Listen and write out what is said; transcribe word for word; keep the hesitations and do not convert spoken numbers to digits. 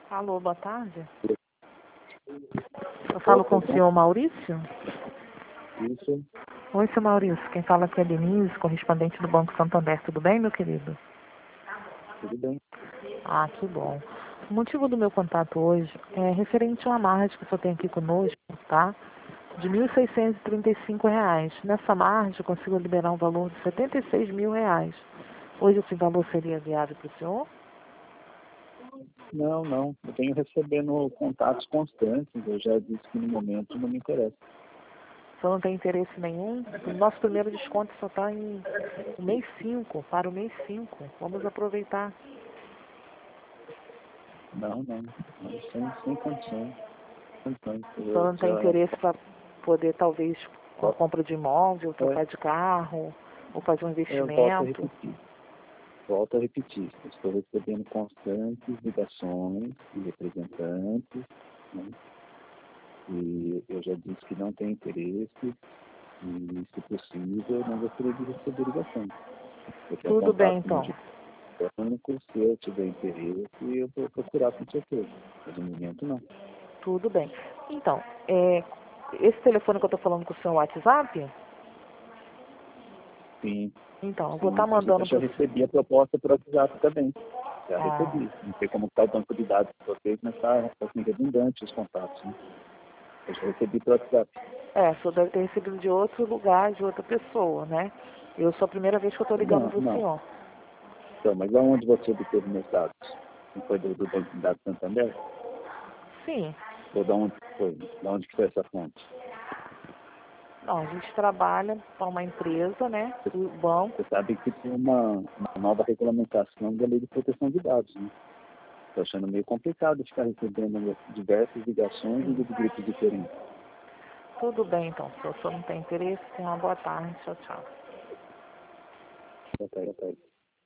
Alô, boa tarde. Eu falo com o senhor Maurício? Isso. Oi, senhor Maurício. Quem fala aqui é Denise, correspondente do Banco Santander. Tudo bem, meu querido? Tudo bem. Ah, que bom. O motivo do meu contato hoje é referente a uma margem que o senhor tem aqui conosco, tá? De mil seiscentos e trinta e cinco reais. Nessa margem eu consigo liberar um valor de setenta e seis mil reais. Hoje esse valor seria viável para o senhor? Não, não. Eu tenho recebendo contatos constantes. Eu já disse que no momento não me interessa. O senhor não tem interesse nenhum? O nosso primeiro desconto só está em o mês cinco, para o mês cinco. Vamos aproveitar. Não, não. não sem, sem condições. Condições. O senhor Eu não tem já... interesse para poder, talvez, com a compra de imóvel, É, trocar de carro, ou fazer um eu volto a investimento? repetir. Volto a repetir. Eu estou recebendo constantes ligações de representantes, né? E eu já disse que não tenho interesse e, se possível, não gostaria de receber ligações. Eu tenho Tudo bem, contato com então. telefônico, se eu tiver interesse, eu vou procurar com certeza. Mas no momento não. Tudo bem. Então, é, esse telefone que eu estou falando com o seu WhatsApp, Sim, então, eu vou sim. estar Eu mandando já para o recebi a proposta por WhatsApp também. Já ah, recebi. Não sei como está o banco de dados de vocês, mas está assim, redundante os contatos. Né? Eu já recebi por WhatsApp. é, o senhor deve ter recebido de outro lugar, de outra pessoa, né? Eu sou a primeira vez que eu estou ligando Não, para o não. senhor. Então, mas aonde você obteve meus dados? Não foi do, do Banco de Dados Santander? Sim. Ou da onde foi? Da onde que foi essa fonte? Não, a gente trabalha para uma empresa, né? O banco. Você sabe que tem uma, uma nova regulamentação da Lei de Proteção de Dados, né? Estou achando meio complicado ficar recebendo diversas ligações de grupos diferentes. Tudo bem, então. Se o senhor não tem interesse, tenha uma boa tarde. Tchau, tchau. Boa tarde, boa tarde.